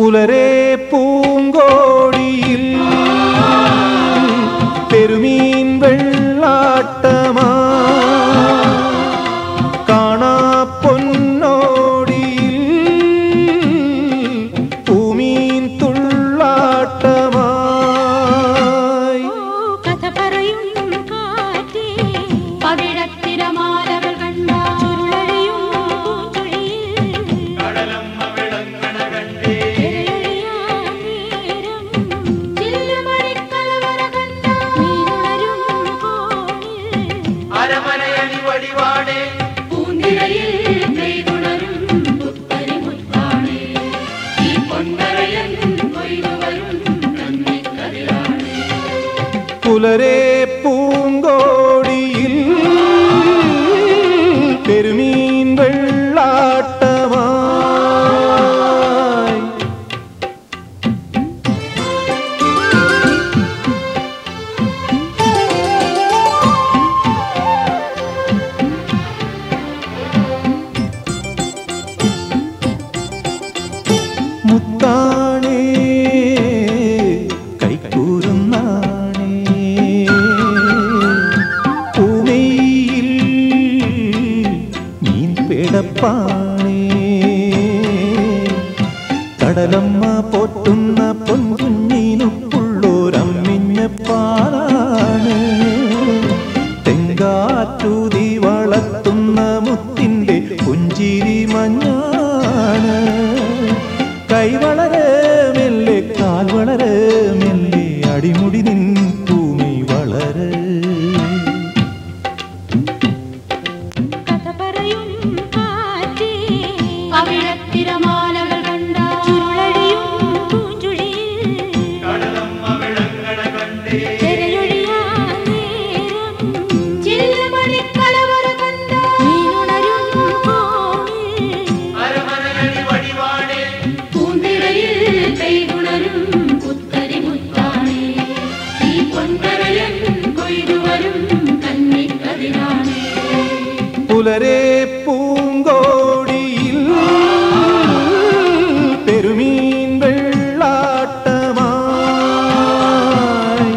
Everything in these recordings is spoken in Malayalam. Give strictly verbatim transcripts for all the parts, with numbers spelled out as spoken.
പുലരെ പൂങ്കോടിയിൽ പെരുമീൻ വെള്ളാട്ടമാ കാണാ പൊന്നോടിയിൽ പൂമീൻ തുള്ളാട്ടമായി കഥ പറയും കാറ്റേ പവിഴത്തിരമാലകൾ കണ്ട ചുരുളഴിയും പൂഞ്ചുഴിയിൽ കടലമ്മ വിളങ്ങണ കണ്ടേ ചില്ലുമണിക്കലവറ കണ്ട മീനുണരും കോണിൽ അരമനയണി വടിവാടേ പൂന്തിരയിൽ പെയ്തുണരും പുത്തരി മുത്താണേ ഈ പൊന്നരയൻ കൊയ്തുവരും കന്നിക്കതിരാണേ പുലരെ പൂങ്കോടിയിൽ പെരുമീൻ വെള്ളാട്ടമായി മുത്താണേ കൈക്കൂരുന്നാണേ പൂമയിൽ മീൻ പേടപ്പാണേ കടലമ്മ പോറ്റുന്ന പൊൻകുഞ്ഞിനുള്ളോരമ്മിഞ്ഞ പാലാണ് തെങ്കാറ്റൂതി വളർത്തുന്ന മുത്തിൻ്റെ പുഞ്ചിരി മഞ്ഞാണ് കൈ വളരെ മെല്ലെ കാൽ വളരെ മെല്ലെ അടിമുടി നിൻ ഭൂമി വളരെ കഥ പറയും കാറ്റേ പവിഴത്തിരമാലകൾ കണ്ട ചുരുളഴിയും പൂഞ്ചുഴിയിൽ കടലമ്മ വിളങ്ങണ കണ്ടേ തിരയൊഴിയാൻ നേരം ചില്ലുമണിക്കലവറ കണ്ട മീനുണരും കോണിൽ അരമനയണി വടിവാടേ പൂന്തിരയിൽ പെയ്തുണരും പുത്തരി മുത്താണേ ഈ പൊൻകരയൻ കൊയ്തുവരും കന്നിക്കതിരാണേ പുലരെ പൂങ്കോടിയിൽ പെരുമീൻ വെള്ളാട്ടമായി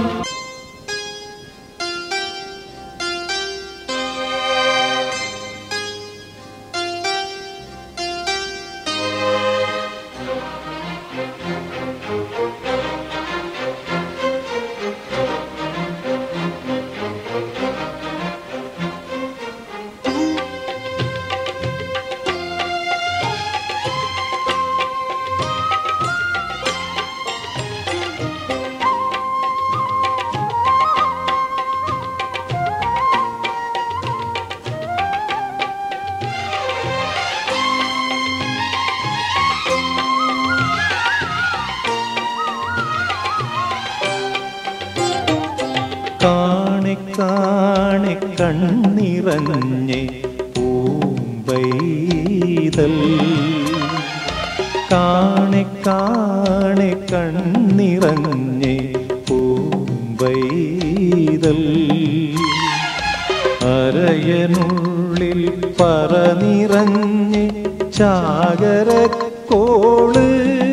കാണെ കാണെ കണ്ണിറഞ്ഞെ പൂമ്പൈതൽ കാണെ കാണെ കണ്ണിറഞ്ഞെ പൂമ്പൈതൽ അരയനുള്ളിൽ പറനിറഞ്ഞെ ചാകരക്കോള്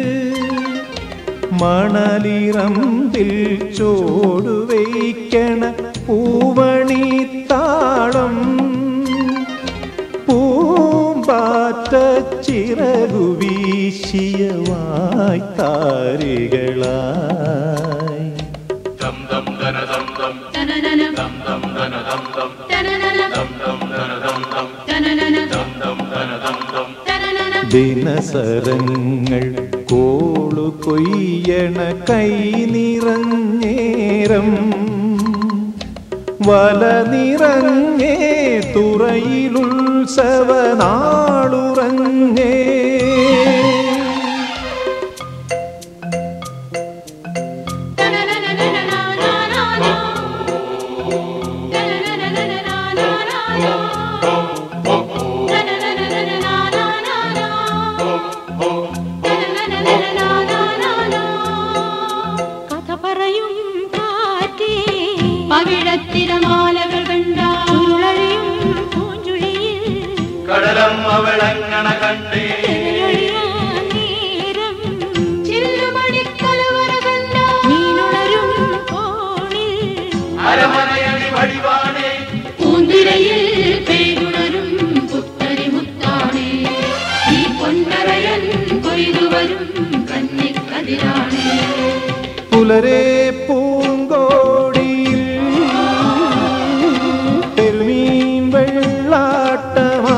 മണലിറമ്പിൽ ചോടുവയ്ക്കണ പൂവണി താളം പൂമ്പാറ്റ ചിറകു വീശിയ വായ്ത്താരികളായി ദിനസരങ്ങൾ കോളു കൊയ്യണ കൈ നിറഞ്ഞേരം വല നിറഞ്ഞേ തുറയിലുത്സവനാളുറങ്ങേ കഥ പറയും കാറ്റേ പവിഴത്തിരമാലകൾ കണ്ട ചുരുളഴിയും പൂഞ്ചുഴിയിൽ കടലമ്മ വിളങ്ങണ കണ്ടേ തിരയൊഴിയാൻ നേരം പുലരെ പൂങ്കോടിയിൽ തെരുമീൻ വെള്ളാട്ടമാ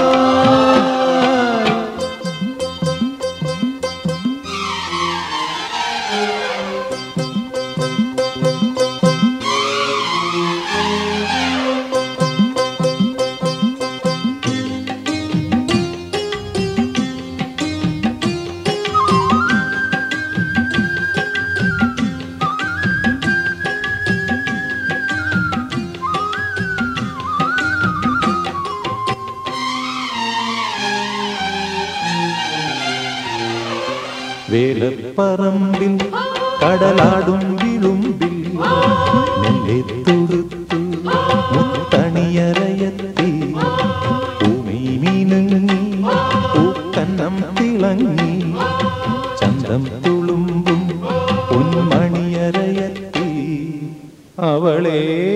വേലപ്പറമ്പിൽ കടലാടും വിളുമ്പിൽ നെല്ലെ തൊടുത്തു മുത്തണിയറയത്തി ഭൂമി മീനങ്ങി പൂക്കന്നം തിളങ്ങി ചന്തം തുളുമ്പും പൊന്മണിയറയത്തി അവളെ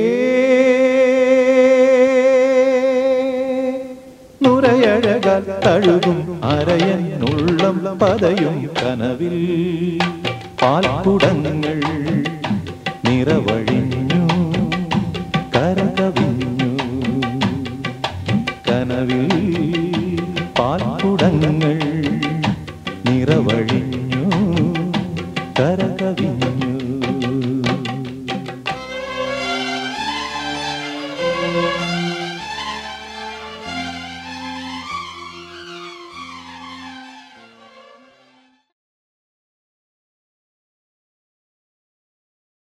നുരയഴകാൽ തഴുകും അരയനുള്ളം പതയും കനവിൽ പാൽക്കുടങ്ങൾ നിറവഴി